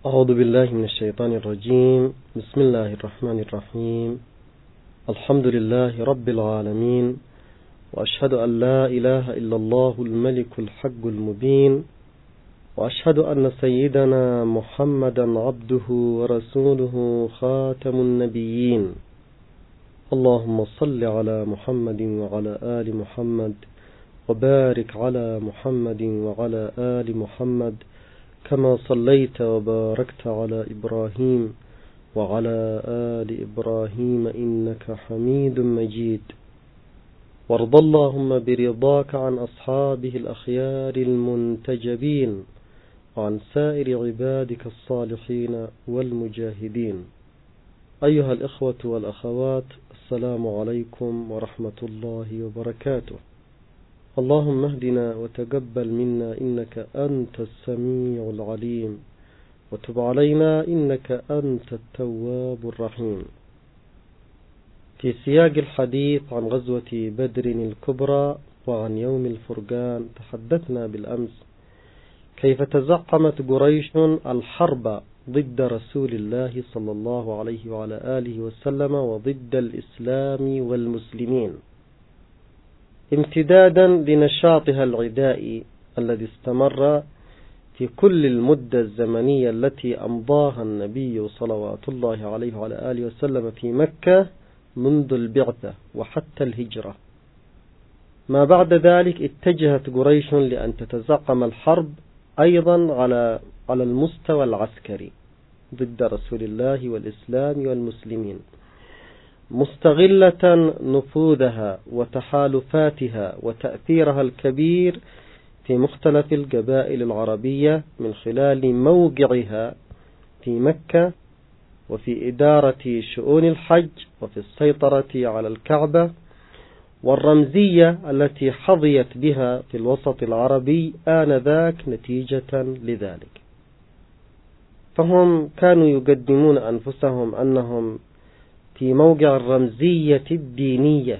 أعوذ بالله من الشيطان الرجيم. بسم الله الرحمن الرحيم. الحمد لله رب العالمين، وأشهد أن لا إله إلا الله الملك الحق المبين، وأشهد أن سيدنا محمدا عبده ورسوله خاتم النبيين. اللهم صل على محمد وعلى آل محمد، وبارك على محمد وعلى آل محمد كما صليت وباركت على إبراهيم وعلى آل إبراهيم إنك حميد مجيد. وارض اللهم برضاك عن أصحابه الأخيار المنتجبين، وعن سائر عبادك الصالحين والمجاهدين. أيها الإخوة والأخوات، السلام عليكم ورحمة الله وبركاته. اللهم اهدنا وتقبل منا إنك أنت السميع العليم، وتب علينا إنك أنت التواب الرحيم. في سياق الحديث عن غزوة بدر الكبرى وعن يوم الفرقان، تحدثنا بالأمس كيف تزعمت قريش الحرب ضد رسول الله صلى الله عليه وعلى آله وسلم وضد الإسلام والمسلمين، امتدادا لنشاطها العدائي الذي استمر في كل المدة الزمنية التي أمضاها النبي صلوات الله عليه وعلى آله وسلم في مكة منذ البعثة وحتى الهجرة. ما بعد ذلك اتجهت قريش لأن تتزعم الحرب أيضا على المستوى العسكري ضد رسول الله والإسلام والمسلمين، مستغلة نفوذها وتحالفاتها وتأثيرها الكبير في مختلف القبائل العربية من خلال موقعها في مكة، وفي إدارة شؤون الحج، وفي السيطرة على الكعبة، والرمزية التي حظيت بها في الوسط العربي آنذاك نتيجة لذلك. فهم كانوا يقدمون أنفسهم أنهم في موقع الرمزية الدينية،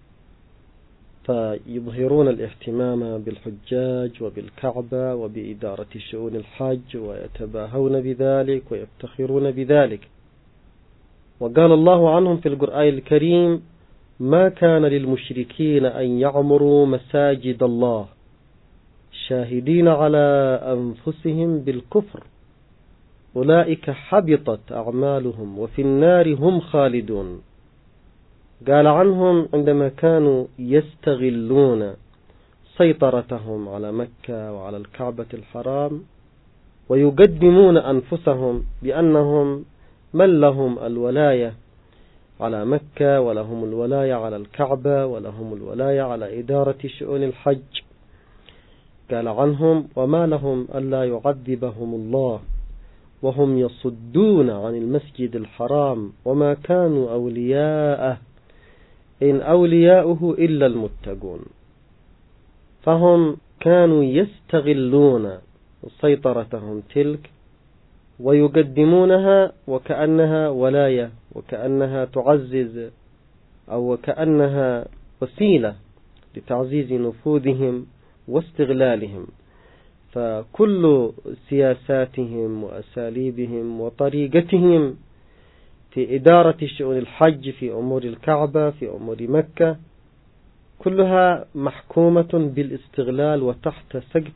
فيظهرون الاهتمام بالحجاج وبالكعبة وبإدارة شؤون الحج، ويتباهون بذلك ويفتخرون بذلك. وقال الله عنهم في القرآن الكريم: ما كان للمشركين أن يعمروا مساجد الله شاهدين على أنفسهم بالكفر أولئك حبطت أعمالهم وفي النار هم خالدون. قال عنهم عندما كانوا يستغلون سيطرتهم على مكة وعلى الكعبة الحرام، ويقدمون أنفسهم بأنهم من لهم الولاية على مكة، ولهم الولاية على الكعبة، ولهم الولاية على إدارة شؤون الحج. قال عنهم: وما لهم ألا يعذبهم الله وهم يصدون عن المسجد الحرام وما كانوا أولياءه إن أولياؤه إلا المتقون. فهم كانوا يستغلون سيطرتهم تلك ويقدمونها وكأنها ولاية، وكأنها تعزز أو وكأنها وسيلة لتعزيز نفوذهم واستغلالهم. فكل سياساتهم وأساليبهم وطريقتهم في إدارة شؤون الحج، في أمور الكعبة، في أمور مكة، كلها محكومة بالاستغلال وتحت سقف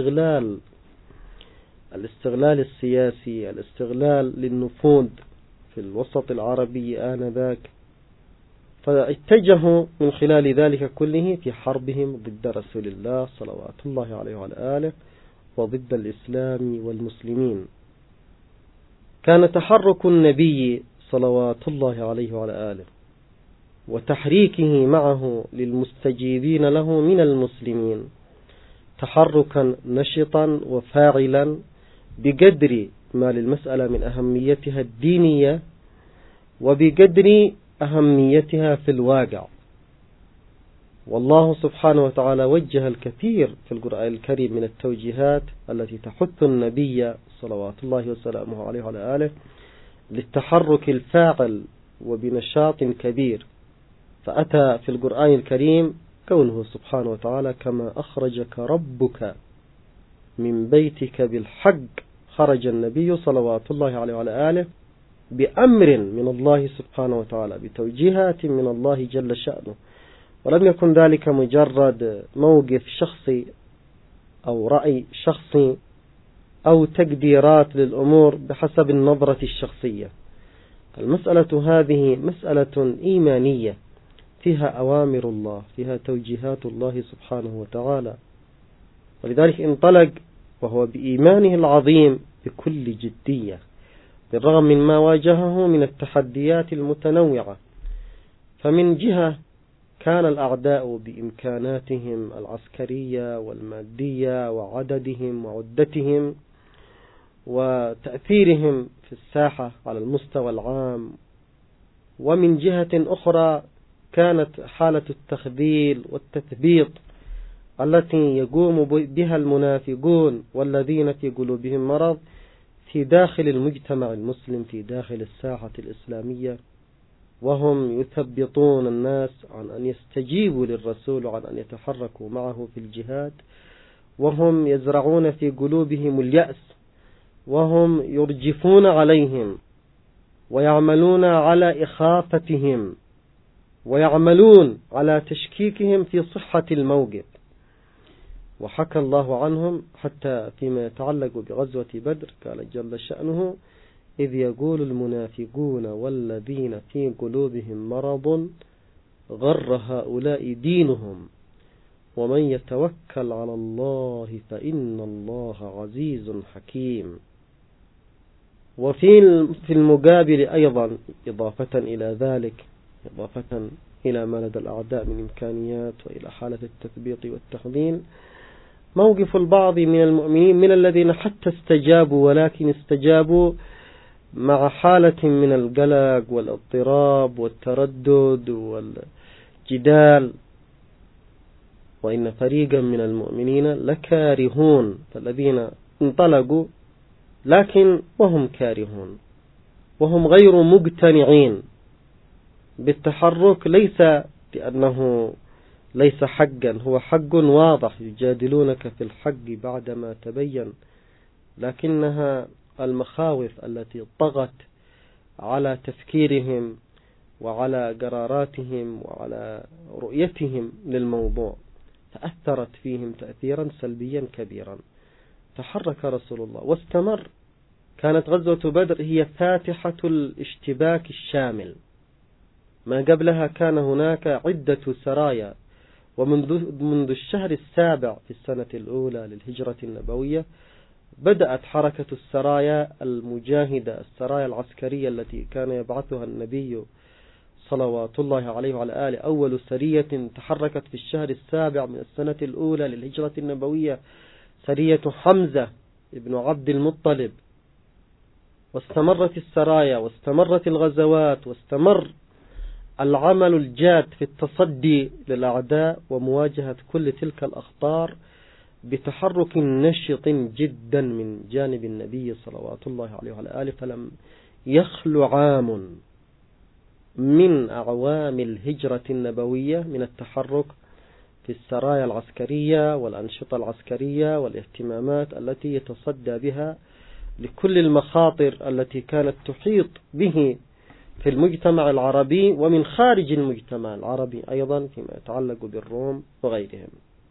الاستغلال السياسي، الاستغلال للنفوذ في الوسط العربي آنذاك. فاتجهوا من خلال ذلك كله في حربهم ضد رسول الله صلوات الله عليه وعلى آله وضد الإسلام والمسلمين. كان تحرك النبي صلوات الله عليه وعلى آله وتحريكه معه للمستجيبين له من المسلمين تحركا نشطا وفاعلا بقدر ما للمسألة من أهميتها الدينية وبقدر أهميتها في الواقع. والله سبحانه وتعالى وجه الكثير في القرآن الكريم من التوجيهات التي تحث النبي صلوات الله وسلامه عليه وعلى آله للتحرك الفاعل وبنشاط كبير. فأتى في القرآن الكريم قوله سبحانه وتعالى: كما أخرجك ربك من بيتك بالحق خرج النبي صلوات الله عليه وعلى آله بأمر من الله سبحانه وتعالى، بتوجيهات من الله جل شأنه، ولم يكن ذلك مجرد موقف شخصي أو رأي شخصي أو تقديرات للأمور بحسب النظرة الشخصية. المسألة هذه مسألة إيمانية فيها أوامر الله، فيها توجيهات الله سبحانه وتعالى، ولذلك انطلق وهو بإيمانه العظيم بكل جدية بالرغم من ما واجهه من التحديات المتنوعة. فمن جهة كان الأعداء بإمكاناتهم العسكرية والمادية وعددهم وعدتهم وتأثيرهم في الساحة على المستوى العام، ومن جهة أخرى كانت حالة التخذيل والتثبيط التي يقوم بها المنافقون والذين في قلوبهم مرض في داخل المجتمع المسلم، في داخل الساحة الإسلامية، وهم يثبطون الناس عن أن يستجيبوا للرسول وعن أن يتحركوا معه في الجهاد، وهم يزرعون في قلوبهم اليأس، وهم يرجفون عليهم ويعملون على إخافتهم ويعملون على تشكيكهم في صحة الموقف. وحكى الله عنهم حتى فيما يتعلق بغزوة بدر، قال جل شأنه: إذ يقول المنافقون والذين في قلوبهم مرض غر هؤلاء دينهم ومن يتوكل على الله فإن الله عزيز حكيم. وفي المقابل أيضا إضافة إلى ذلك، إضافة إلى ما لدى الأعداء من إمكانيات وإلى حالة التثبيط والتخذيل، موقف البعض من المؤمنين من الذين حتى استجابوا، ولكن استجابوا مع حالة من القلق والاضطراب والتردد والجدال، وإن فريقا من المؤمنين لكارهون، فالذين انطلقوا لكن وهم كارهون وهم غير مقتنعين بالتحرك، ليس لأنه ليس حقا، هو حق واضح، يجادلونك في الحق بعدما تبين، لكنها المخاوف التي طغت على تفكيرهم وعلى قراراتهم وعلى رؤيتهم للموضوع فأثرت فيهم تأثيرا سلبيا كبيرا. تحرك رسول الله واستمر. كانت غزوة بدر هي فاتحة الاشتباك الشامل، ما قبلها كان هناك عدة سرايا، ومنذ الشهر السابع في السنة الأولى للهجرة النبوية بدأت حركة السرايا المجاهدة، السرايا العسكرية التي كان يبعثها النبي صلوات الله عليه وعلى آله. أول سرية تحركت في الشهر السابع من السنة الأولى للهجرة النبوية سرية حمزة ابن عبد المطلب، واستمرت السرايا واستمرت الغزوات واستمر العمل الجاد في التصدي للأعداء ومواجهة كل تلك الأخطار بتحرك نشط جدا من جانب النبي صلوات الله عليه وعلى آله. فلم يخلو عام من أعوام الهجرة النبوية من التحرك في السرايا العسكرية والأنشطة العسكرية والاهتمامات التي يتصدى بها لكل المخاطر التي كانت تحيط به في المجتمع العربي ومن خارج المجتمع العربي أيضا فيما يتعلق بالروم وغيرهم.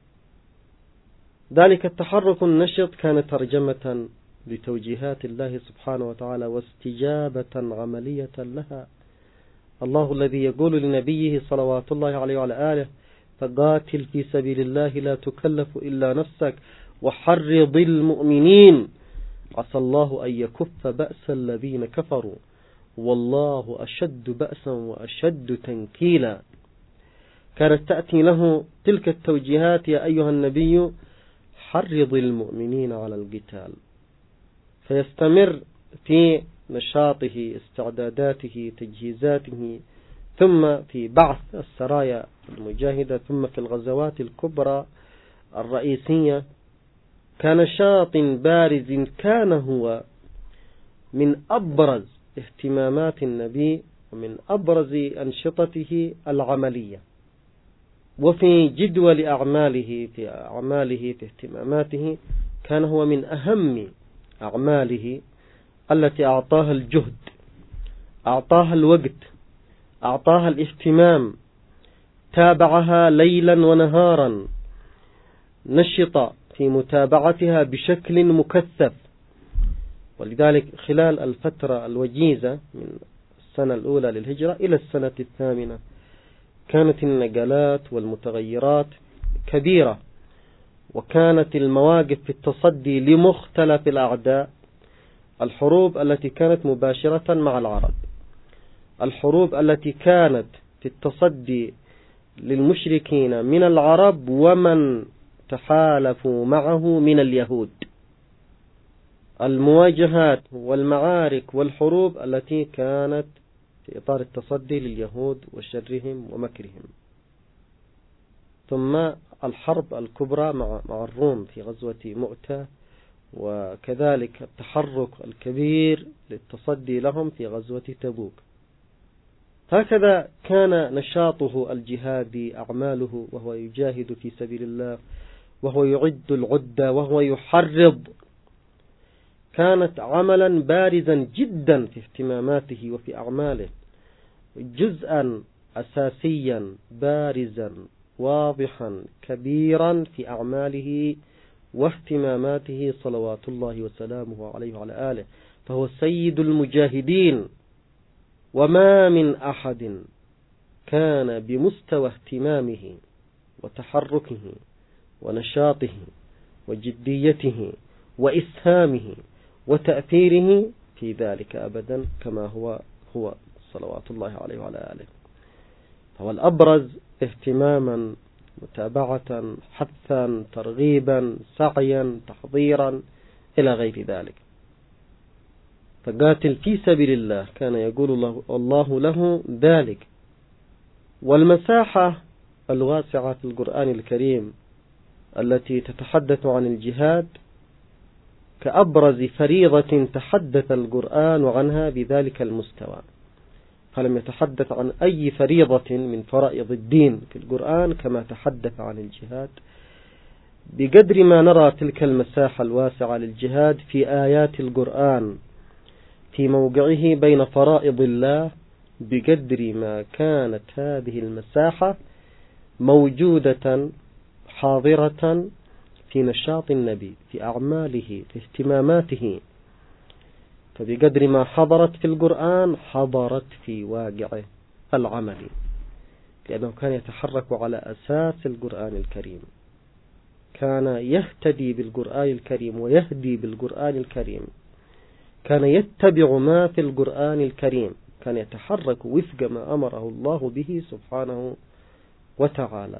ذلك التحرك النشط كان ترجمة لتوجيهات الله سبحانه وتعالى واستجابة عملية لها. الله الذي يقول لنبيه صلوات الله عليه وعلى آله: فقاتل في سبيل الله لا تكلف إلا نفسك وحرض المؤمنين عسى الله أن يكف بأس الذين كفروا والله أشد بأسا وأشد تنكيلا. كانت تأتي له تلك التوجيهات: يا أيها النبي حرض المؤمنين على القتال، فيستمر في نشاطه، استعداداته، تجهيزاته، ثم في بعث السرايا المجاهدة، ثم في الغزوات الكبرى الرئيسية. كنشاط بارز كان هو من أبرز اهتمامات النبي ومن أبرز أنشطته العملية، وفي جدول أعماله في اهتماماته كان هو من أهم أعماله التي أعطاها الجهد، أعطاها الوقت، أعطاها الاهتمام، تابعها ليلا ونهارا، نشط في متابعتها بشكل مكثف. ولذلك خلال الفترة الوجيزة من السنة الأولى للهجرة إلى السنة الثامنة كانت النقلات والمتغيرات كبيرة، وكانت المواقف في التصدي لمختلف الأعداء، الحروب التي كانت مباشرة مع العرب، الحروب التي كانت في التصدي للمشركين من العرب ومن تحالفوا معه من اليهود، المواجهات والمعارك والحروب التي كانت في إطار التصدي لليهود وشرهم ومكرهم. ثم الحرب الكبرى مع الروم في غزوة مؤتة، وكذلك التحرك الكبير للتصدي لهم في غزوة تبوك. هكذا كان نشاطه الجهادي، أعماله، وهو يجاهد في سبيل الله، وهو يعد العدة، وهو يحرض، كانت عملا بارزا جدا في اهتماماته وفي أعماله، جزءا أساسيا بارزا واضحا كبيرا في أعماله واهتماماته صلوات الله وسلامه عليه وعلى آله. فهو سيد المجاهدين، وما من أحد كان بمستوى اهتمامه وتحركه ونشاطه وجديته وإسهامه وتأثيره في ذلك أبدا كما هو صلوات الله عليه وعلى آله. هو الأبرز اهتماما، متابعة، حثا، ترغيبا، سعيا، تحضيرا إلى غير ذلك. فقاتل في سبيل الله كان يقول الله له ذلك. والمساحة الواسعة في القرآن الكريم التي تتحدث عن الجهاد كأبرز فريضة تحدث القرآن عنها بذلك المستوى، فلم يتحدث عن أي فريضة من فرائض الدين في القرآن كما تحدث عن الجهاد، بقدر ما نرى تلك المساحة الواسعة للجهاد في آيات القرآن في موقعه بين فرائض الله، بقدر ما كانت هذه المساحة موجودة حاضرة في نشاط النبي، في أعماله، في اهتماماته. فبقدر ما حضرت في القرآن حضرت في واقعه العملي، لأنه كان يتحرك على أساس القرآن الكريم، كان يهتدي بالقرآن الكريم ويهدي بالقرآن الكريم، كان يتبع ما في القرآن الكريم، كان يتحرك وفق ما أمره الله به سبحانه وتعالى.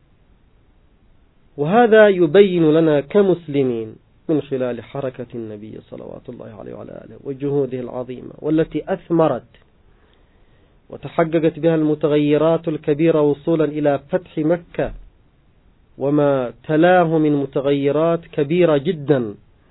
وهذا يبين لنا كمسلمين من خلال حركة النبي صلوات الله عليه وعلى آله وجهوده العظيمة، والتي أثمرت وتحققت بها المتغيرات الكبيرة وصولا إلى فتح مكة وما تلاه من متغيرات كبيرة جدا.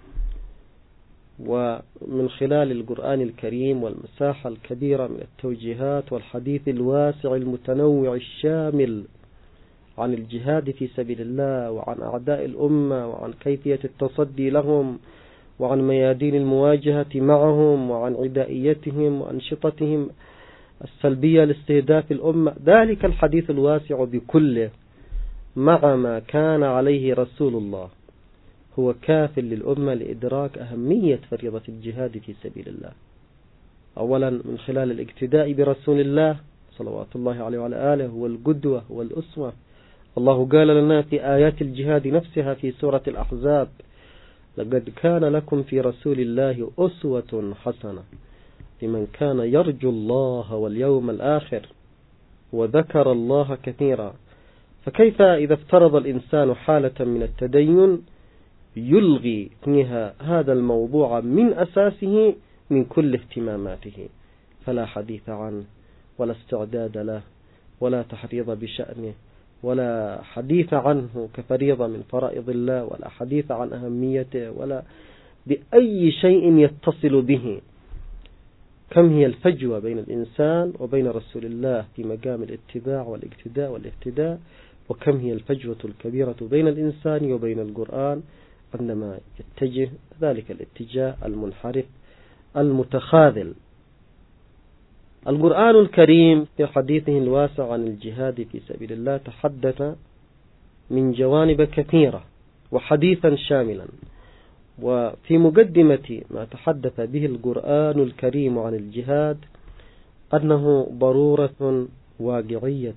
ومن خلال القرآن الكريم والمساحة الكبيرة من التوجيهات والحديث الواسع المتنوع الشامل عن الجهاد في سبيل الله، وعن أعداء الأمة، وعن كيفية التصدي لهم، وعن ميادين المواجهة معهم، وعن عدائيتهم وأنشطتهم السلبية لاستهداف الأمة، ذلك الحديث الواسع بكله مع ما كان عليه رسول الله هو كاف للأمة لإدراك أهمية فريضة الجهاد في سبيل الله. أولا من خلال الاقتداء برسول الله صلوات الله عليه وعلى آله، هو القدوة والأسوة. الله قال لنا في آيات الجهاد نفسها في سورة الأحزاب: لقد كان لكم في رسول الله أسوة حسنة لمن كان يرجو الله واليوم الآخر وذكر الله كثيرا. فكيف إذا افترض الإنسان حالة من التدين يلغي فيها هذا الموضوع من أساسه من كل اهتماماته، فلا حديث عنه ولا استعداد له ولا تحريض بشأنه ولا حديث عنه كفريضة من فرائض الله، ولا حديث عن أهميته ولا بأي شيء يتصل به. كم هي الفجوة بين الإنسان وبين رسول الله في مقام الاتباع والاقتداء والاهتداء، وكم هي الفجوة الكبيرة بين الإنسان وبين القرآن عندما يتجه ذلك الاتجاه المنحرف المتخاذل. القرآن الكريم في حديثه الواسع عن الجهاد في سبيل الله تحدث من جوانب كثيرة وحديثا شاملا، وفي مقدمة ما تحدث به القرآن الكريم عن الجهاد أنه ضرورة واقعية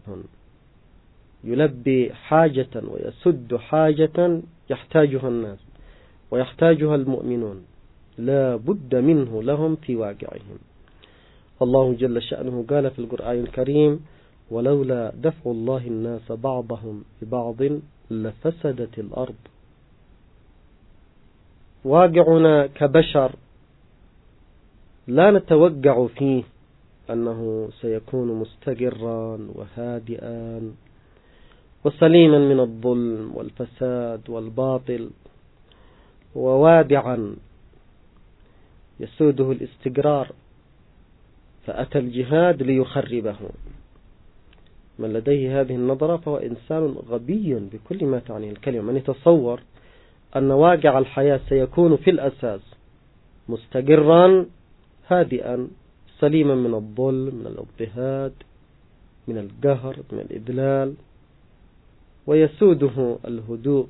يلبي حاجة ويسد حاجة يحتاجها الناس ويحتاجها المؤمنون لا بد منه لهم في واقعهم. الله جل شأنه قال في القرآن الكريم: ولولا دفع الله الناس بعضهم ببعض لفسدت الأرض. واقعنا كبشر لا نتوقع فيه أنه سيكون مستقرا وهادئا وسليما من الظلم والفساد والباطل ووادعا يسوده الاستقرار، فأتى الجهاد ليخربه. من لديه هذه النظرة فهو إنسان غبي بكل ما تعنيه الكلمة. من يتصور أن واقع الحياة سيكون في الأساس مستقرا هادئا سليما من الظلم، من الاضطهاد، من القهر، من الإذلال، ويسوده الهدوء،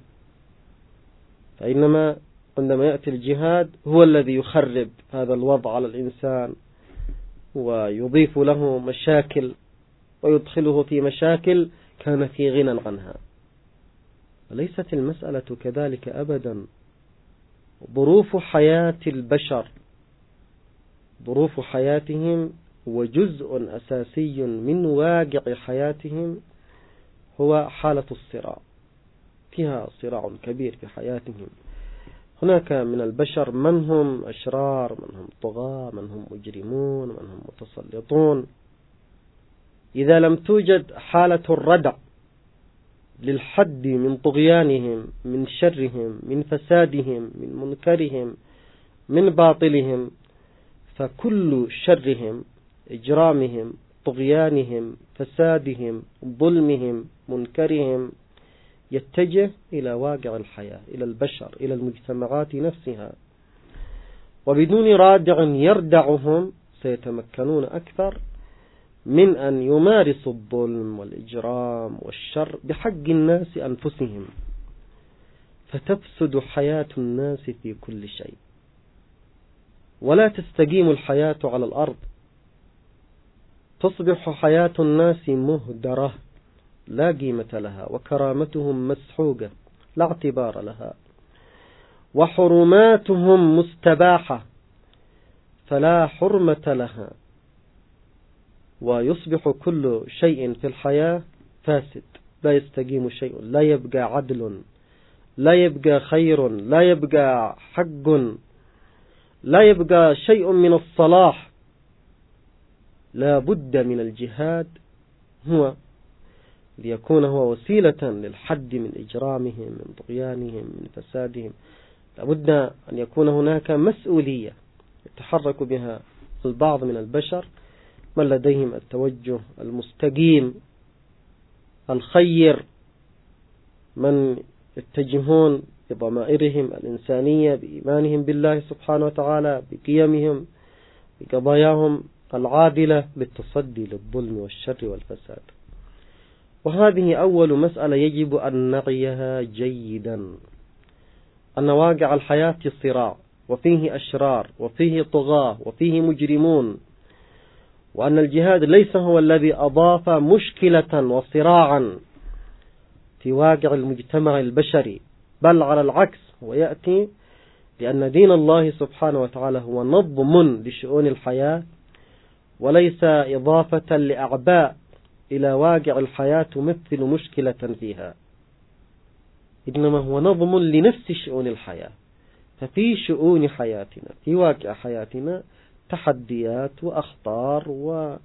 فإنما عندما يأتي الجهاد هو الذي يخرب هذا الوضع على الإنسان ويضيف له مشاكل ويدخله في مشاكل كان في غنى عنها. وليست المسألة كذلك أبدا. ظروف حياة البشر، ظروف حياتهم وجزء أساسي من واقع حياتهم هو حالة الصراع، فيها صراع كبير في حياتهم. هناك من البشر من هم أشرار، من هم طغاة، من هم مجرمون، من هم متسلطون. إذا لم توجد حالة الردع للحد من طغيانهم، من شرهم، من فسادهم، من منكرهم، من باطلهم، فكل شرهم، إجرامهم، طغيانهم، فسادهم، ظلمهم، منكرهم يتجه إلى واقع الحياة، إلى البشر، إلى المجتمعات نفسها، وبدون رادع يردعهم سيتمكنون أكثر من أن يمارسوا الظلم والإجرام والشر بحق الناس أنفسهم، فتفسد حياة الناس في كل شيء، ولا تستقيم الحياة على الأرض. تصبح حياة الناس مهدرة لا قيمة لها، وكرامتهم مسحوقة لا اعتبار لها، وحرماتهم مستباحة فلا حرمة لها، ويصبح كل شيء في الحياة فاسد، لا يستقيم شيء، لا يبقى عدل، لا يبقى خير، لا يبقى حق، لا يبقى شيء من الصلاح. لا بد من الجهاد هو ليكون هو وسيلة للحد من إجرامهم، من طغيانهم، من فسادهم. لا بد أن يكون هناك مسؤولية يتحرك بها البعض من البشر، من لديهم التوجه المستقيم الخير، من يتجهون بضمائرهم الإنسانية، بإيمانهم بالله سبحانه وتعالى، بقيمهم، بقضاياهم العادلة للتصدي للظلم والشر والفساد. وهذه أول مسألة يجب أن نعيها جيدا، أن واقع الحياة صراع، وفيه أشرار، وفيه طغاة، وفيه مجرمون، وأن الجهاد ليس هو الذي أضاف مشكلة وصراعا في واقع المجتمع البشري، بل على العكس، ويأتي لأن دين الله سبحانه وتعالى هو نظم لشؤون الحياة، وليس إضافة لأعباء إلى واقع الحياة تمثل مشكلة فيها، إنما هو نظم لنفس شؤون الحياة. ففي شؤون حياتنا، في واقع حياتنا، تحديات وأخطار وشر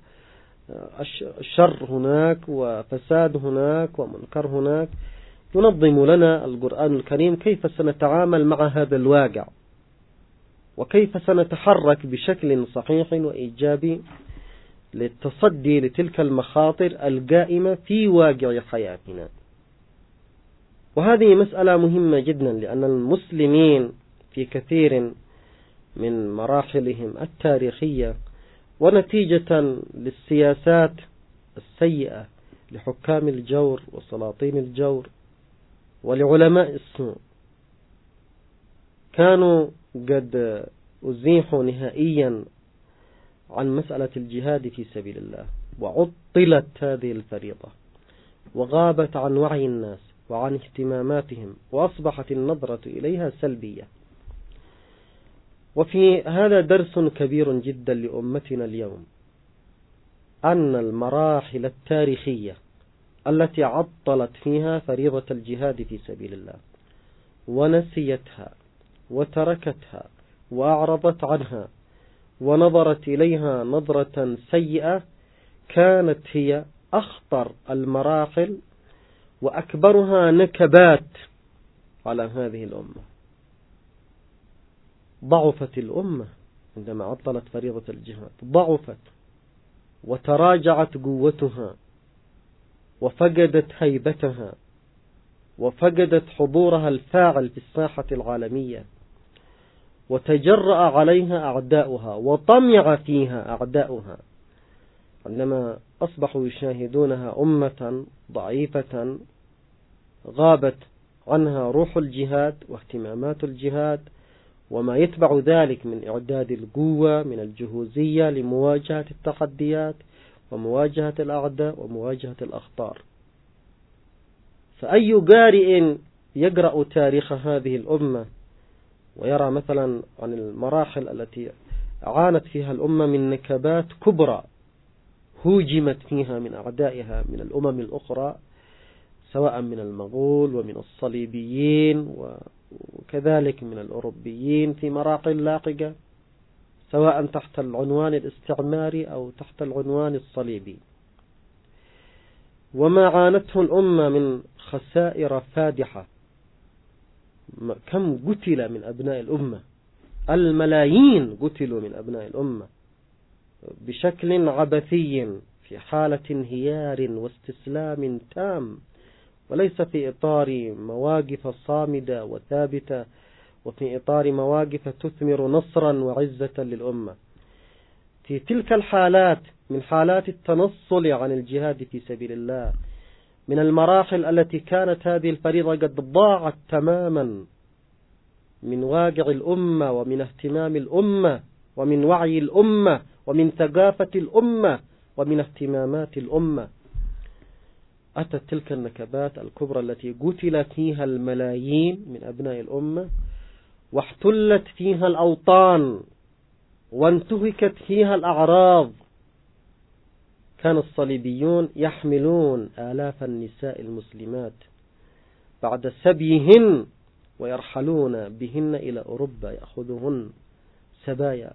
هناك وفساد هناك ومنكر هناك. ينظم لنا القرآن الكريم كيف سنتعامل مع هذا الواقع، وكيف سنتحرك بشكل صحيح وإيجابي للتصدي لتلك المخاطر القائمة في واقع حياتنا. وهذه مسألة مهمة جدا، لأن المسلمين في كثير من مراحلهم التاريخية ونتيجة للسياسات السيئة لحكام الجور وسلاطين الجور ولعلماء السوء كانوا قد أزيحوا نهائيا عن مسألة الجهاد في سبيل الله، وعطلت هذه الفريضة وغابت عن وعي الناس وعن اهتماماتهم، وأصبحت النظرة إليها سلبية. وفي هذا درس كبير جدا لأمتنا اليوم، أن المراحل التاريخية التي عطلت فيها فريضة الجهاد في سبيل الله ونسيتها وتركتها وأعرضت عنها ونظرت إليها نظرة سيئة كانت هي أخطر المراحل وأكبرها نكبات على هذه الأمة. ضعفت الأمة عندما عطلت فريضة الجهاد، ضعفت وتراجعت قوتها وفقدت هيبتها وفقدت حضورها الفاعل في الساحة العالمية، وتجرأ عليها أعداؤها وطمع فيها أعداؤها عندما أصبحوا يشاهدونها أمة ضعيفة غابت عنها روح الجهاد واهتمامات الجهاد وما يتبع ذلك من إعداد القوة من الجهوزية لمواجهة التحديات ومواجهة الأعداء ومواجهة الأخطار. فأي قارئ يقرأ تاريخ هذه الأمة ويرى مثلا عن المراحل التي عانت فيها الأمة من نكبات كبرى هوجمت فيها من أعدائها من الأمم الأخرى، سواء من المغول ومن الصليبيين وكذلك من الأوروبيين في مراحل لاحقة، سواء تحت العنوان الاستعماري أو تحت العنوان الصليبي، وما عانته الأمة من خسائر فادحة. كم قتل من أبناء الأمة؟ الملايين قتلوا من أبناء الأمة بشكل عبثي في حالة انهيار واستسلام تام، وليس في إطار مواقف صامدة وثابتة وفي إطار مواقف تثمر نصرا وعزة للأمة. في تلك الحالات من حالات التنصل عن الجهاد في سبيل الله، من المراحل التي كانت هذه الفريضة قد ضاعت تماما من واقع الأمة ومن اهتمام الأمة ومن وعي الأمة ومن ثقافة الأمة ومن اهتمامات الأمة، أتت تلك النكبات الكبرى التي قتل فيها الملايين من أبناء الأمة واحتلت فيها الأوطان وانتهكت فيها الأعراض. كان الصليبيون يحملون آلاف النساء المسلمات بعد سبيهن ويرحلون بهن إلى أوروبا يأخذهن سبايا،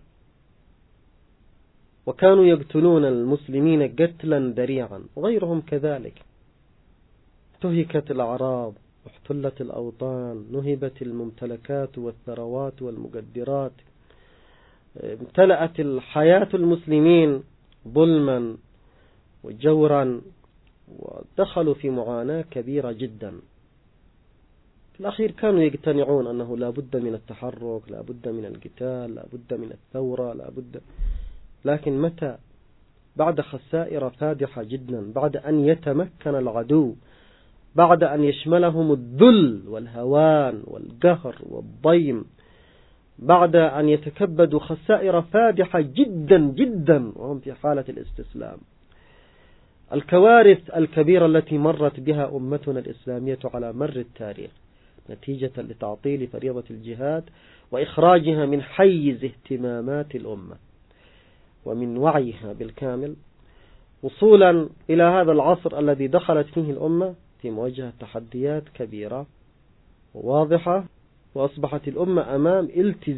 وكانوا يقتلون المسلمين قتلا ذريعا وغيرهم كذلك. انتهكت الأعراض واحتلت الأوطان، نهبت الممتلكات والثروات والمقدرات، امتلأت الحياة المسلمين ظلما وجورا ودخلوا في معاناة كبيرة جدا. في الأخير كانوا يقتنعون أنه لا بد من التحرك، لا بد من القتال، لا بد من الثورة، لا بد. لكن متى؟ بعد خسائر فادحة جدا، بعد أن يتمكن العدو، بعد أن يشملهم الذل والهوان والقهر والضيم، بعد أن يتكبدوا خسائر فادحة جدا جدا وهم في حالة الاستسلام. الكوارث الكبيرة التي مرت بها أمتنا الإسلامية على مر التاريخ نتيجة لتعطيل فريضة الجهاد وإخراجها من حيز اهتمامات الأمة ومن وعيها بالكامل، وصولا إلى هذا العصر الذي دخلت فيه الأمة في مواجهة تحديات كبيرة وواضحة، وأصبحت الأمة أمام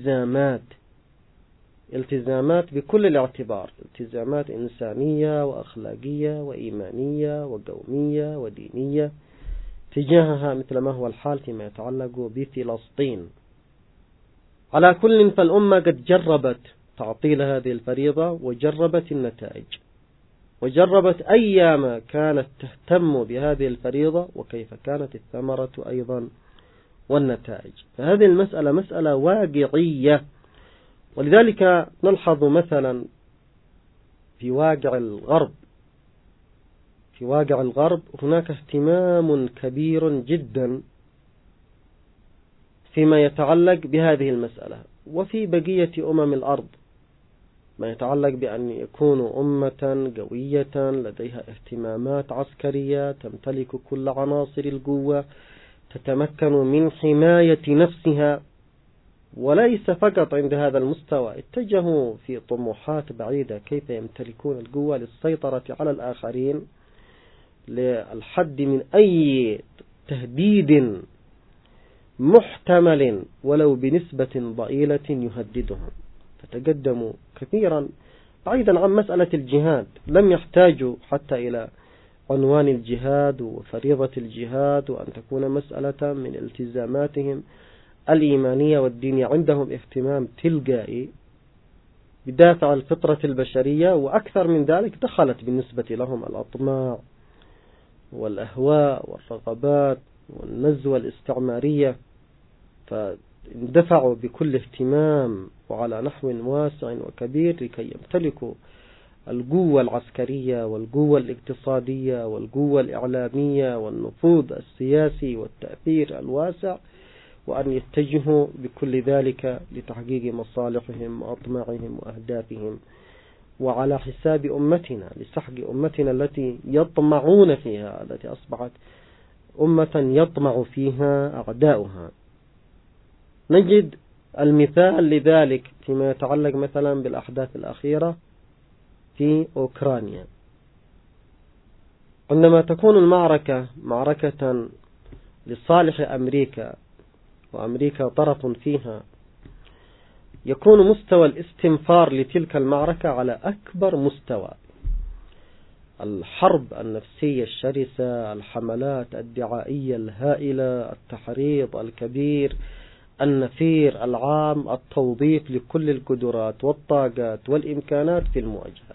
التزامات بكل الاعتبار، التزامات إنسانية وأخلاقية وإيمانية وقومية ودينية تجاهها، مثل ما هو الحال فيما يتعلق بفلسطين. على كل، فالأمة قد جربت تعطيل هذه الفريضة وجربت النتائج. وجربت أيام كانت تهتم بهذه الفريضة وكيف كانت الثمرة أيضا والنتائج. فهذه المسألة مسألة واقعية، ولذلك نلحظ مثلا في واقع الغرب هناك اهتمام كبير جدا فيما يتعلق بهذه المسألة، وفي بقية الأرض ما يتعلق بأن يكونوا أمة قوية لديها اهتمامات عسكرية، تمتلك كل عناصر القوة، تتمكن من حماية نفسها. وليس فقط عند هذا المستوى، اتجهوا في طموحات بعيدة كيف يمتلكون القوة للسيطرة على الآخرين، للحد من أي تهديد محتمل ولو بنسبة ضئيلة يهددهم. فتقدموا كثيرا بعيدا عن مسألة الجهاد، لم يحتاجوا حتى إلى عنوان الجهاد وفريضة الجهاد وأن تكون مسألة من التزاماتهم الإيمانية والدينية. عندهم اهتمام تلقائي بدافع الفطرة البشرية، وأكثر من ذلك دخلت بالنسبة لهم الأطماع والأهواء والرغبات والنزوة الاستعمارية، فاندفعوا بكل اهتمام وعلى نحو واسع وكبير لكي يمتلكوا القوة العسكرية والقوة الاقتصادية والقوة الإعلامية والنفوذ السياسي والتأثير الواسع، وأن يتجهوا بكل ذلك لتحقيق مصالحهم وأطماعهم وأهدافهم، وعلى حساب أمتنا، لسحق أمتنا التي يطمعون فيها، التي أصبحت أمة يطمع فيها أعداؤها. نجد المثال لذلك فيما يتعلق مثلا بالأحداث الأخيرة في أوكرانيا. عندما تكون المعركة معركة لصالح أمريكا وأمريكا طرف فيها، يكون مستوى الاستنفار لتلك المعركة على أكبر مستوى. الحرب النفسية الشرسة، الحملات الدعائية الهائلة، التحريض الكبير، النفير العام، التوظيف لكل القدرات والطاقات والإمكانات في المواجهة.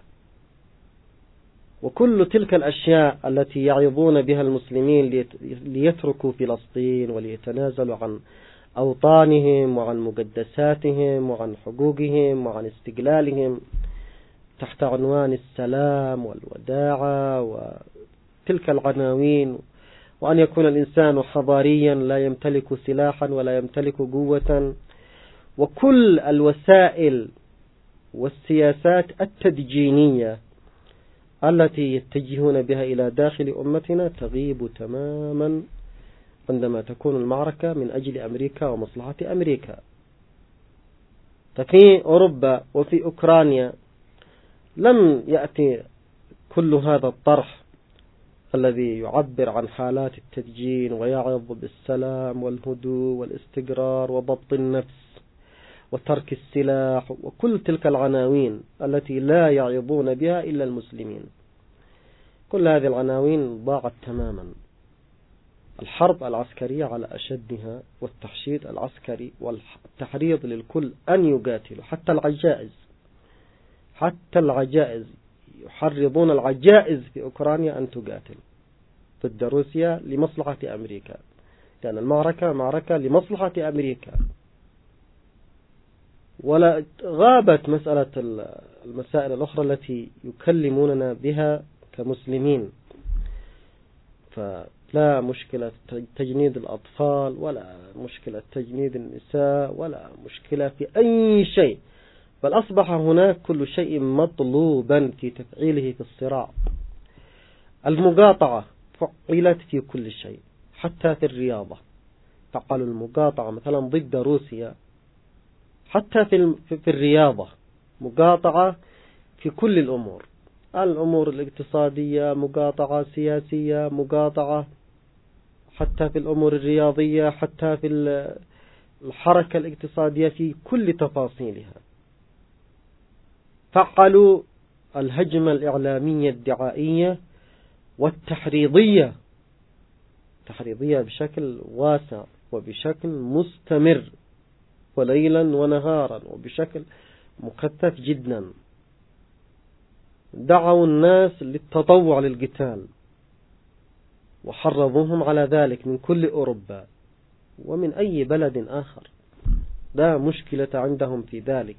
وكل تلك الأشياء التي يعظون بها المسلمين ليتركوا فلسطين وليتنازلوا عن أوطانهم وعن مقدساتهم وعن حقوقهم وعن استقلالهم تحت عنوان السلام والوداعة وتلك العناوين، وأن يكون الإنسان حضاريا لا يمتلك سلاحا ولا يمتلك قوة، وكل الوسائل والسياسات التدجينية التي يتجهون بها إلى داخل أمتنا تغيب تماما عندما تكون المعركة من أجل أمريكا ومصلحة أمريكا. ففي أوروبا وفي أوكرانيا لم يأتي كل هذا الطرح الذي يعبر عن حالات التدجين ويعظ بالسلام والهدوء والاستقرار وضبط النفس وترك السلاح وكل تلك العناوين التي لا يعظون بها إلا المسلمين. كل هذه العناوين ضاعت تماما. الحرب العسكرية على أشدها، والتحشيد العسكري والتحريض للكل أن يقاتلوا، حتى العجائز يحرضون العجائز في أوكرانيا أن تقاتل ضد روسيا لمصلحة أمريكا، لأن المعركة معركة لمصلحة أمريكا. ولا غابت مسألة المسائل الأخرى التي يكلموننا بها كمسلمين، فلا مشكلة تجنيد الأطفال ولا مشكلة تجنيد النساء ولا مشكلة في أي شيء، بل أصبح هناك كل شيء مطلوبا في تفعيله في الصراع. المقاطعة فعلت في كل شيء، حتى في الرياضة فعلوا المقاطعة مثلا ضد روسيا، حتى في الرياضة مقاطعة في كل الأمور الاقتصادية، مقاطعة سياسية، مقاطعة حتى في الأمور الرياضية، حتى في الحركة الاقتصادية في كل تفاصيلها. فعلوا الهجمة الإعلامية الدعائية والتحريضية بشكل واسع وبشكل مستمر وليلا ونهارا وبشكل مكثف جدا. دعوا الناس للتطوع للقتال وحرضوهم على ذلك من كل أوروبا ومن أي بلد آخر، لا مشكلة عندهم في ذلك.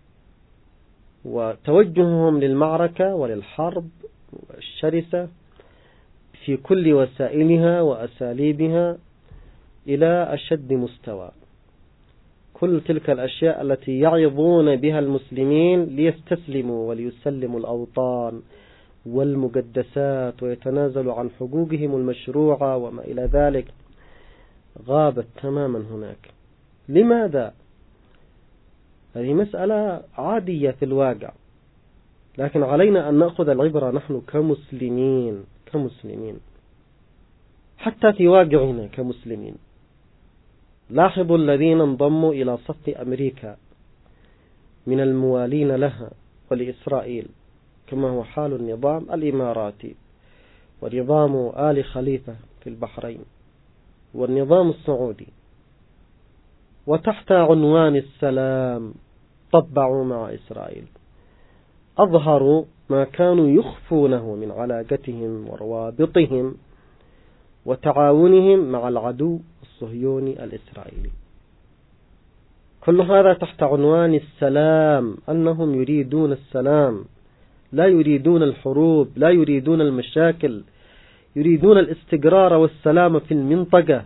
وتوجههم للمعركة وللحرب الشرسة في كل وسائلها وأساليبها إلى أشد مستوى. كل تلك الأشياء التي يعظون بها المسلمين ليستسلموا وليسلموا الأوطان والمقدسات ويتنازلوا عن حقوقهم المشروعة وما إلى ذلك غابت تماما هناك. لماذا؟ هذه مسألة عادية في الواقع، لكن علينا أن نأخذ العبرة نحن كمسلمين حتى في واقعنا كمسلمين. لاحظوا الذين انضموا إلى صف أمريكا من الموالين لها ولإسرائيل، كما هو حال النظام الإماراتي ونظام آل خليفة في البحرين والنظام السعودي، وتحت عنوان السلام طبعوا مع إسرائيل، أظهروا ما كانوا يخفونه من علاقتهم وروابطهم وتعاونهم مع العدو الصهيوني الإسرائيلي. كل هذا تحت عنوان السلام، أنهم يريدون السلام، لا يريدون الحروب، لا يريدون المشاكل، يريدون الاستقرار والسلام في المنطقة.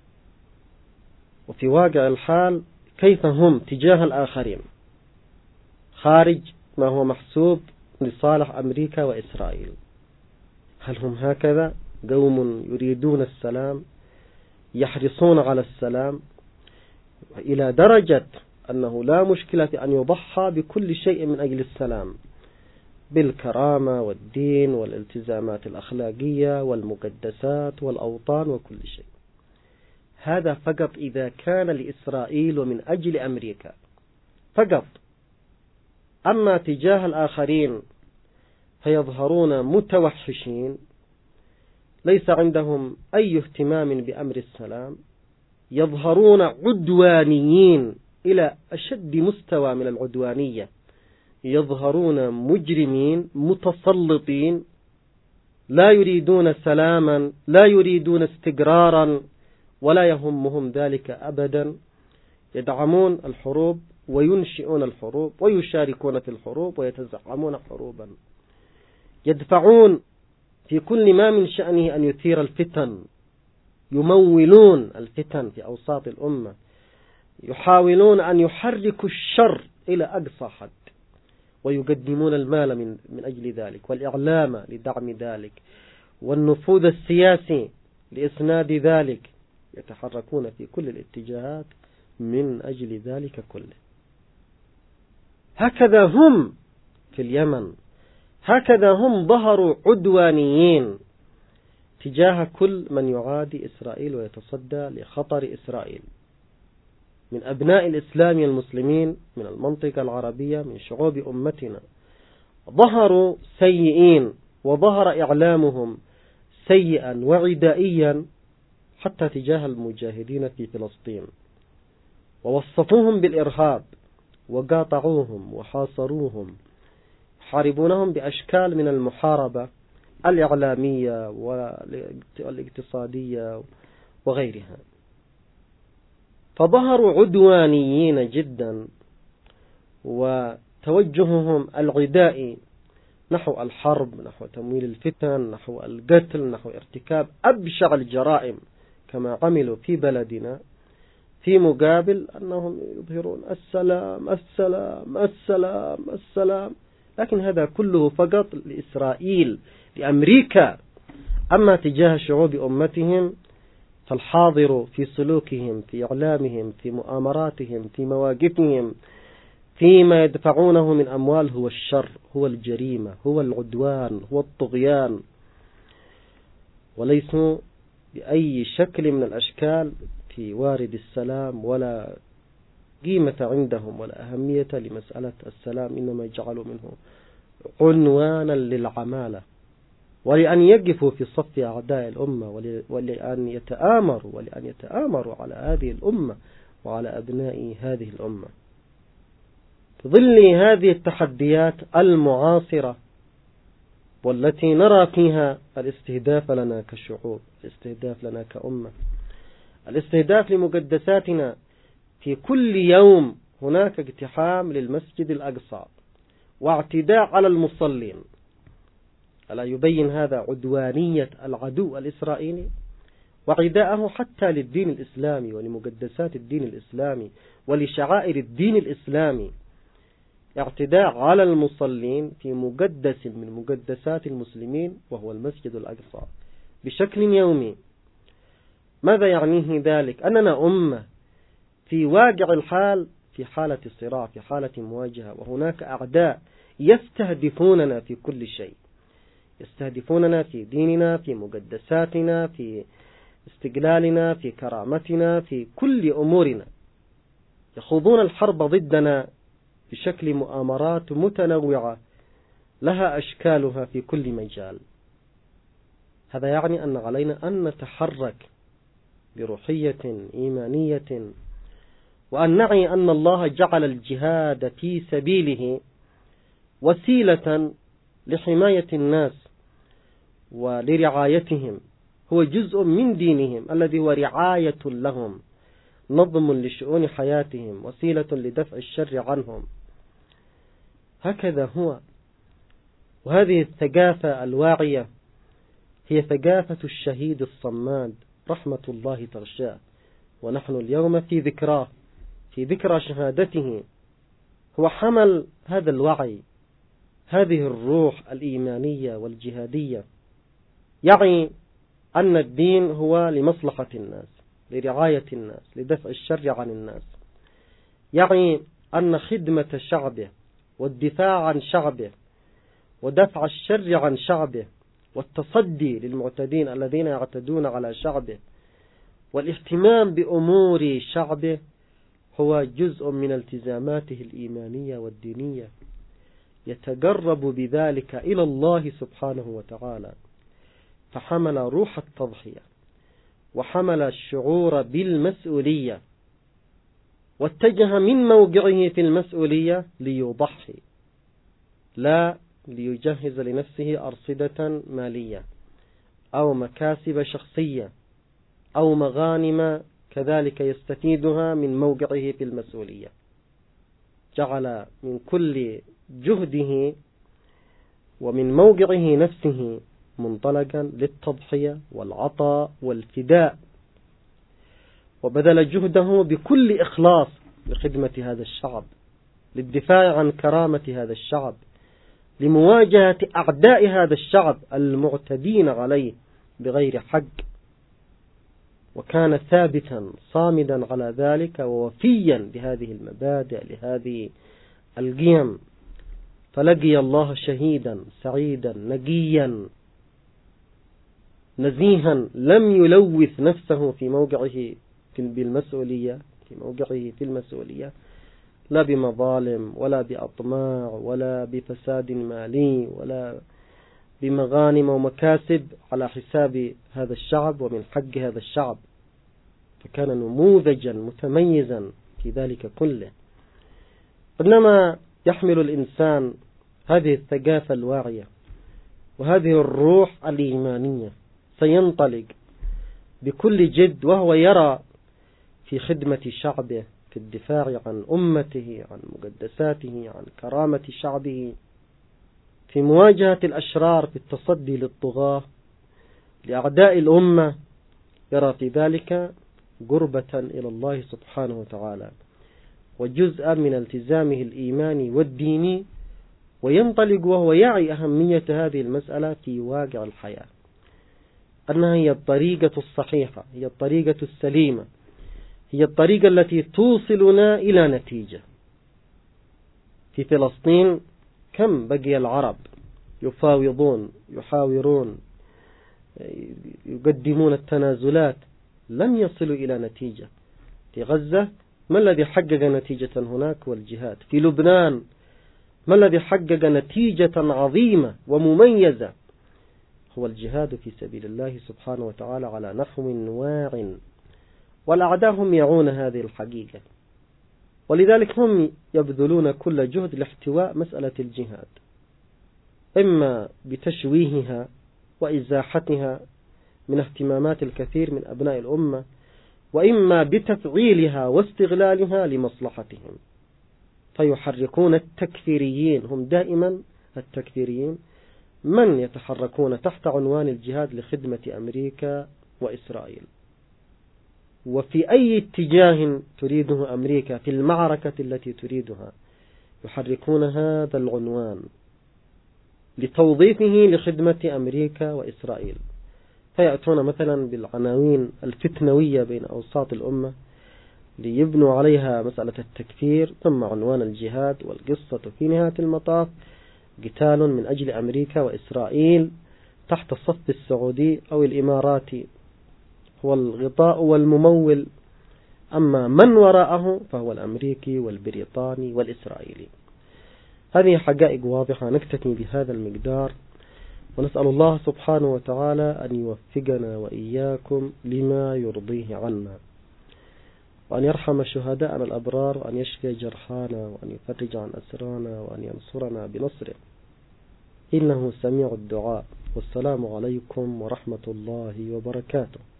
وفي واقع الحال كيف هم تجاه الآخرين خارج ما هو محسوب لصالح أمريكا وإسرائيل؟ هل هم هكذا قوم يريدون السلام يحرصون على السلام إلى درجة أنه لا مشكلة في أن يضحى بكل شيء من أجل السلام، بالكرامة والدين والالتزامات الأخلاقية والمقدسات والأوطان وكل شيء؟ هذا فقط إذا كان لإسرائيل ومن أجل أمريكا فقط. أما تجاه الآخرين فيظهرون متوحشين، ليس عندهم أي اهتمام بأمر السلام، يظهرون عدوانيين إلى أشد مستوى من العدوانية، يظهرون مجرمين متسلطين، لا يريدون سلاما، لا يريدون استقرارا، ولا يهمهم ذلك أبدا. يدعمون الحروب وينشئون الحروب ويشاركون في الحروب ويتزعمون حروبا، يدفعون في كل ما من شأنه أن يثير الفتن، يمولون الفتن في أوساط الأمة، يحاولون أن يحركوا الشر إلى أقصى حد، ويقدمون المال من أجل ذلك والإعلام لدعم ذلك والنفوذ السياسي لإسناد ذلك. يتحركون في كل الاتجاهات من أجل ذلك كله. هكذا هم في اليمن، هكذا هم ظهروا عدوانيين تجاه كل من يعادي إسرائيل ويتصدى لخطر إسرائيل من أبناء الإسلام المسلمين من المنطقة العربية من شعوب أمتنا. ظهروا سيئين وظهر إعلامهم سيئا وعدائيا حتى تجاه المجاهدين في فلسطين، ووصفوهم بالإرهاب وقاطعوهم وحاصروهم، يحاربونهم بأشكال من المحاربة الإعلامية والاقتصادية وغيرها. فظهروا عدوانيين جدا، وتوجههم العدائي نحو الحرب، نحو تمويل الفتن، نحو القتل، نحو ارتكاب أبشع الجرائم كما عملوا في بلدنا، في مقابل أنهم يظهرون السلام السلام السلام السلام. لكن هذا كله فقط لإسرائيل لأمريكا. أما تجاه شعوب أمتهم فالحاضر في سلوكهم، في إعلامهم، في مؤامراتهم، في مواقفهم، فيما يدفعونه من أموال هو الشر، هو الجريمة، هو العدوان، هو الطغيان، وليسوا بأي شكل من الأشكال في وارد السلام، ولا قيمة عندهم ولا أهمية لمسألة السلام، إنما جعلوا منه عنوانا للعمالة، ولأن يقفوا في صف أعداء الأمة، ولأن يتآمروا على هذه الأمة وعلى أبناء هذه الأمة. في ظل هذه التحديات المعاصرة والتي نرى فيها الاستهداف لنا كشعوب، الاستهداف لنا كأمة، الاستهداف لمقدساتنا. في كل يوم هناك اقتحام للمسجد الأقصى واعتداء على المصلين. ألا يبين هذا عدوانية العدو الإسرائيلي وعداءه حتى للدين الإسلامي ولمقدسات الدين الإسلامي ولشعائر الدين الإسلامي؟ اعتداء على المصلين في مقدس من مقدسات المسلمين وهو المسجد الأقصى بشكل يومي. ماذا يعنيه ذلك؟ أننا أمة في واقع الحال في حالة صراع، في حالة مواجهة، وهناك أعداء يستهدفوننا في كل شيء، يستهدفوننا في ديننا، في مقدساتنا، في استقلالنا، في كرامتنا، في كل أمورنا. يخوضون الحرب ضدنا بشكل مؤامرات متنوعة لها أشكالها في كل مجال. هذا يعني أن علينا أن نتحرك بروحية إيمانية، وأن نعي أن الله جعل الجهاد في سبيله وسيلة لحماية الناس ولرعايتهم، هو جزء من دينهم الذي هو رعاية لهم، نظم لشؤون حياتهم، وسيلة لدفع الشر عنهم. هكذا هو. وهذه الثقافة الواعية هي ثقافة الشهيد الصماد رحمة الله تغشاه، ونحن اليوم في ذكراه، في ذكرى شهادته. هو حمل هذا الوعي، هذه الروح الإيمانية والجهادية، يعني أن الدين هو لمصلحة الناس، لرعاية الناس، لدفع الشر عن الناس، يعني أن خدمة شعبه والدفاع عن شعبه ودفع الشر عن شعبه والتصدي للمعتدين الذين يعتدون على شعبه والاهتمام بأمور شعبه هو جزء من التزاماته الإيمانية والدينية، يتقرب بذلك إلى الله سبحانه وتعالى. فحمل روح التضحية وحمل الشعور بالمسؤولية، واتجه من موقعه في المسؤولية ليضحي، لا ليجهز لنفسه أرصدة مالية أو مكاسب شخصية أو مغانم كذلك يستفيدها من موقعه في المسؤولية. جعل من كل جهده ومن موقعه نفسه منطلقا للتضحية والعطاء والفداء، وبذل جهده بكل إخلاص لخدمة هذا الشعب، للدفاع عن كرامة هذا الشعب، لمواجهة أعداء هذا الشعب المعتدين عليه بغير حق. وكان ثابتا صامدا على ذلك ووفيا بهذه المبادئ لهذه القيم، فلقي الله شهيدا سعيدا نقيا نزيها لم يلوث نفسه في موقعه بالمسؤولية، في موقعه في المسؤولية، لا بمظالم ولا بأطماع ولا بفساد مالي ولا بمغانم ومكاسب على حساب هذا الشعب ومن حق هذا الشعب. فكان نموذجا متميزا في ذلك كله. إنما يحمل الإنسان هذه الثقافة الواعية وهذه الروح الإيمانية سينطلق بكل جد، وهو يرى في خدمة شعبه، في الدفاع عن أمته، عن مقدساته، عن كرامة شعبه، في مواجهة الأشرار، في التصدي للطغاة لأعداء الأمة، يرى في ذلك قربة إلى الله سبحانه وتعالى وجزءا من التزامه الإيماني والديني، وينطلق وهو يعي أهمية هذه المسألة في واقع الحياة، أنها هي الطريقة الصحيحة، هي الطريقة السليمة، هي الطريقة التي توصلنا إلى نتيجة. في فلسطين كم بقي العرب يفاوضون، يحاورون، يقدمون التنازلات، لم يصلوا إلى نتيجة. في غزة ما الذي حقق نتيجة هناك؟ والجهاد. في لبنان ما الذي حقق نتيجة عظيمة ومميزة؟ هو الجهاد في سبيل الله سبحانه وتعالى على نحو واع، والأعداء هم يعون هذه الحقيقة، ولذلك هم يبذلون كل جهد لاحتواء مسألة الجهاد. إما بتشويهها وإزاحتها من اهتمامات الكثير من أبناء الأمة، وإما بتفعيلها واستغلالها لمصلحتهم، فيحركون التكفيريين. هم دائما التكفيريين من يتحركون تحت عنوان الجهاد لخدمة أمريكا وإسرائيل، وفي أي اتجاه تريده أمريكا في المعركة التي تريدها يحركون هذا العنوان لتوظيفه لخدمة أمريكا وإسرائيل، فيأتون مثلا بالعناوين الفتنوية بين أوساط الأمة ليبنوا عليها مسألة التكفير، ثم عنوان الجهاد، والقصة في نهاية المطاف قتال من أجل أمريكا وإسرائيل تحت الصف السعودي أو الإماراتي هو الغطاء والممول، أما من وراءه فهو الأمريكي والبريطاني والإسرائيلي. هذه حقائق واضحة. نكتفي بهذا المقدار، ونسأل الله سبحانه وتعالى أن يوفقنا وإياكم لما يرضيه عنا، وأن يرحم شهداءنا الأبرار، وأن يشفي جرحانا، وأن يفرج عن أسرانا، وأن ينصرنا بنصره، إنه سميع الدعاء. والسلام عليكم ورحمة الله وبركاته.